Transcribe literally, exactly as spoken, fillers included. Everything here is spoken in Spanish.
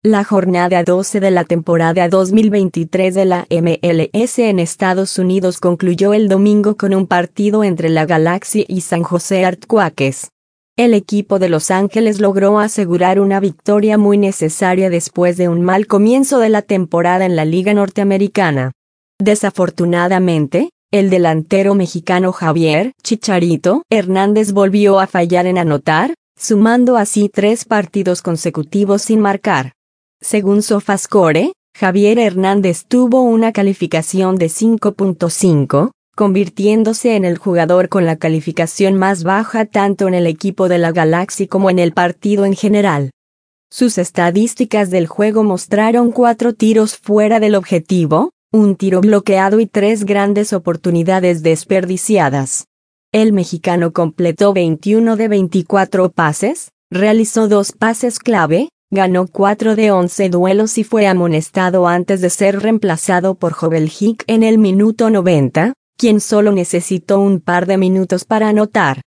La jornada doce de la temporada dos mil veintitrés de la M L S en Estados Unidos concluyó el domingo con un partido entre la Galaxy y San Jose Earthquakes. El equipo de Los Ángeles logró asegurar una victoria muy necesaria después de un mal comienzo de la temporada en la Liga Norteamericana. Desafortunadamente, el delantero mexicano Javier Chicharito Hernández volvió a fallar en anotar, sumando así tres partidos consecutivos sin marcar. Según SofaScore, Javier Hernández tuvo una calificación de cinco punto cinco, convirtiéndose en el jugador con la calificación más baja tanto en el equipo de la Galaxy como en el partido en general. Sus estadísticas del juego mostraron cuatro tiros fuera del objetivo, un tiro bloqueado y tres grandes oportunidades desperdiciadas. El mexicano completó veintiuno de veinticuatro pases, realizó dos pases clave, ganó cuatro de once duelos y fue amonestado antes de ser reemplazado por Jovel Hick en el minuto noventa, quien solo necesitó un par de minutos para anotar.